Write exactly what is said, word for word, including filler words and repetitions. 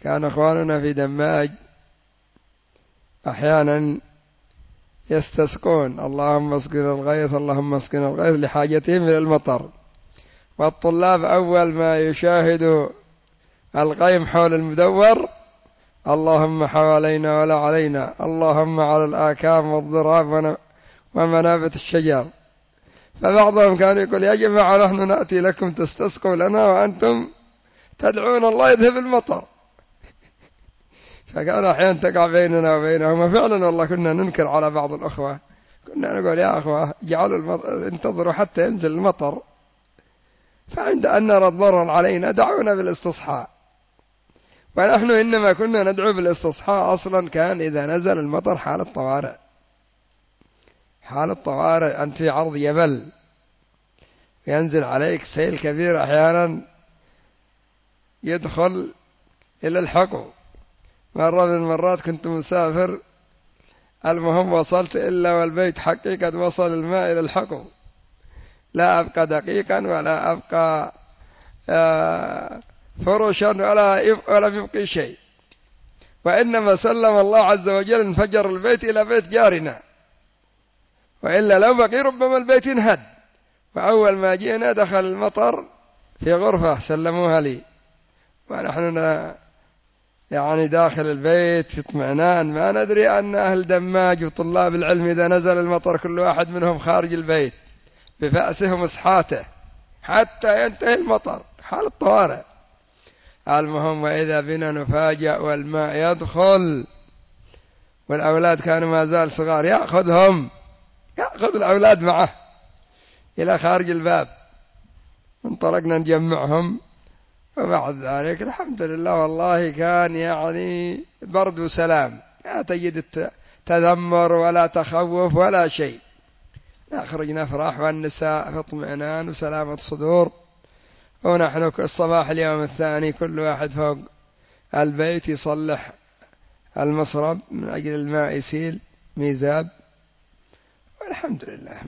كان إخواننا في دماج أحيانا يستسقون اللهم اسقنا الغيث اللهم اسقنا الغيث لحاجتهم إلى المطر، والطلاب أول ما يشاهدوا الغيم حول المدور اللهم حوالينا ولا علينا، اللهم على الآكام والضراب ومنابت الشجر. فبعضهم كان يقول يا جماعة نحن نأتي لكم تستسقوا لنا وأنتم تدعون الله يذهب المطر. فكان أحيانا تقع بيننا وبينهم، فعلا والله كنا ننكر على بعض الأخوة، كنا نقول يا أخوة اجعلوا المطر انتظروا حتى ينزل المطر، فعند أن نرى الضرر علينا دعونا بالاستصحاء. ونحن إنما كنا ندعو بالاستصحاء أصلا كان إذا نزل المطر حالة طوارئ، حالة طوارئ، أنت في عرض جبل ينزل عليك سيل كبير أحيانا يدخل إلى الحقو. مرة من المرات كنت مسافر، المهم وصلت إلا والبيت حقي قد وصل الماء إلى الحقو، لا أبقى دقيقا ولا أبقى فرشا ولا ولا يبقي شيء، وإنما سلم الله عز وجل انفجر البيت إلى بيت جارنا، وإلا لو بقي ربما البيت انهد. وأول ما جينا دخل المطر في غرفة سلموها لي، ونحن يعني داخل البيت اطمئنان، ما ندري أن أهل دماج وطلاب العلم إذا نزل المطر كل واحد منهم خارج البيت بفأسه ومسحاته حتى ينتهي المطر، حال الطوارئ. المهم وإذا بنا نفاجأ والماء يدخل، والأولاد كانوا ما زال صغار، يأخذهم يأخذ الأولاد معه إلى خارج الباب، انطلقنا نجمعهم. وبعد ذلك الحمد لله والله كان يعني برد وسلام، لا تجد تذمر ولا تخوف ولا شيء، نخرج نفرح والنساء في اطمئنان وسلامة صدور. ونحن الصباح اليوم الثاني كل واحد فوق البيت يصلح المصرب من أجل الماء يسيل ميزاب، والحمد لله.